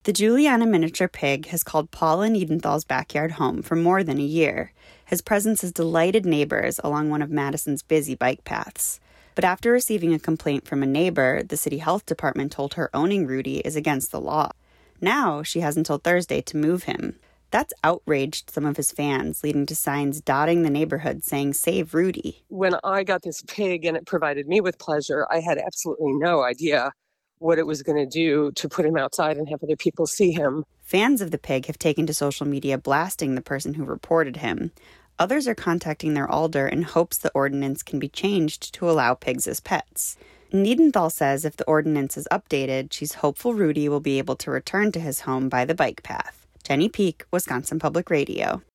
The Juliana miniature pig has called Paula Niedenthal's backyard home for more than a year. His presence has delighted neighbors along one of Madison's busy bike paths. But after receiving a complaint from a neighbor, the city health department told her owning Rudy is against the law. Now she has until Thursday to move him. That's outraged some of his fans, leading to signs dotting the neighborhood saying, "Save Rudy." When I got this pig and it provided me with pleasure, I had absolutely no idea what it was going to do to put him outside and have other people see him. Fans of the pig have taken to social media blasting the person who reported him. Others are contacting their alder in hopes the ordinance can be changed to allow pigs as pets. Niedenthal says if the ordinance is updated, she's hopeful Rudy will be able to return to his home by the bike path. Jenny Peak, Wisconsin Public Radio.